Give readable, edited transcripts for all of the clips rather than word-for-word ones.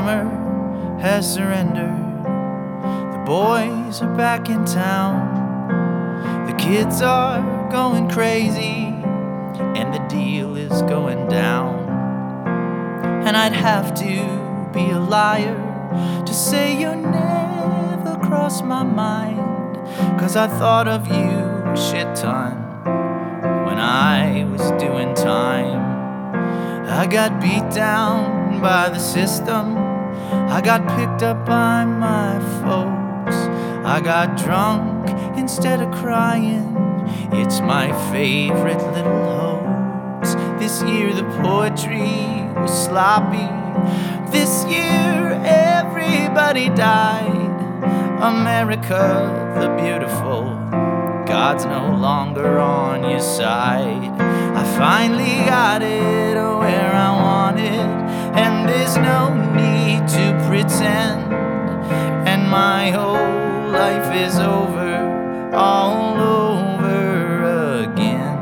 summer has surrendered. The boys are back in town. The kids are going crazy, and the deal is going down. And I'd have to be a liar to say you never crossed my mind, 'cause I thought of you a shit ton when I was doing time. I got beat down by the system, I got picked up by my folks, I got drunk instead of crying. It's my favorite little hoax. This year the poetry was sloppy. This year everybody died. America the beautiful, God's no longer on your side. I finally got it where I want it, and there's no need to pretend. And my whole life is over, all over again.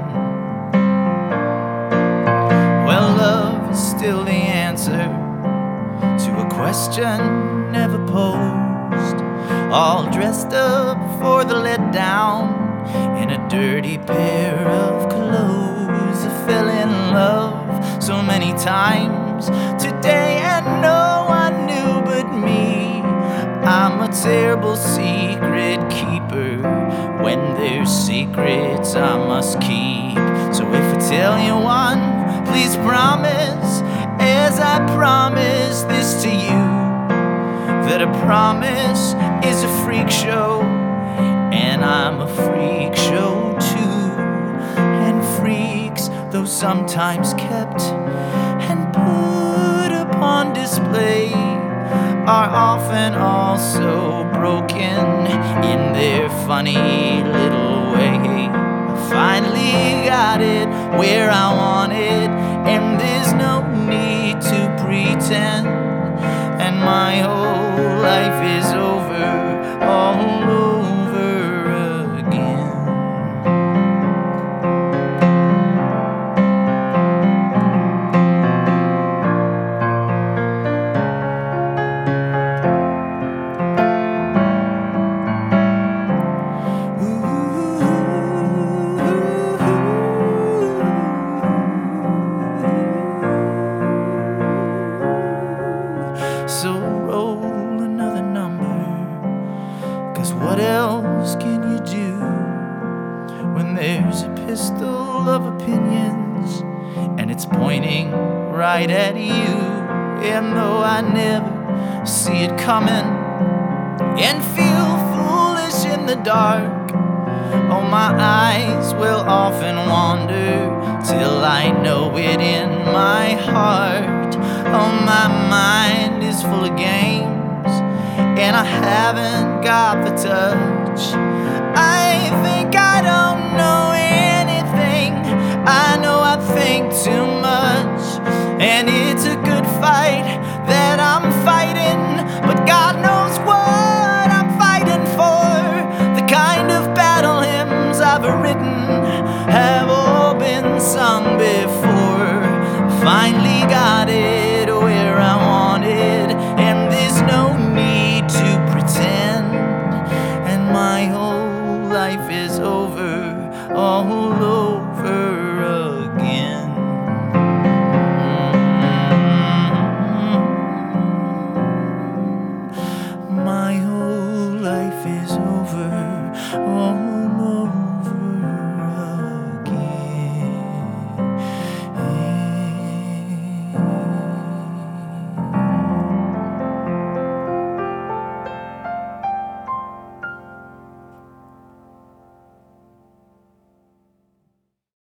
Well, love is still the answer to a question never posed. All dressed up for the letdown in a dirty pair of clothes. I fell in love so many times today, and no one knew but me. I'm a terrible secret keeper. When there's secrets I must keep. So if I tell you one, please promise, as I promise this to you, that a promise is a freak show, and I'm a freak show too. And freaks, though sometimes kept and put upon display, are often also broken in their funny little way. I finally got it where I want it, and there's no need to pretend. And my whole life is over, all over again. So roll another number, 'cause what else can you do when there's a pistol of opinions and it's pointing right at you? And though I never see it coming and feel foolish in the dark, oh, my eyes will often wander till I know it in my heart. Oh, my mind is full of games, and I haven't got the touch. I think I don't know anything. I know I think too much, and it's a good fight that I'm fighting, but God knows what I'm fighting for. The kind of battle hymns I've written have all been sung before. Finally got it where I wanted, and there's no need to pretend. And my whole life is over, all over again. My whole life is over, all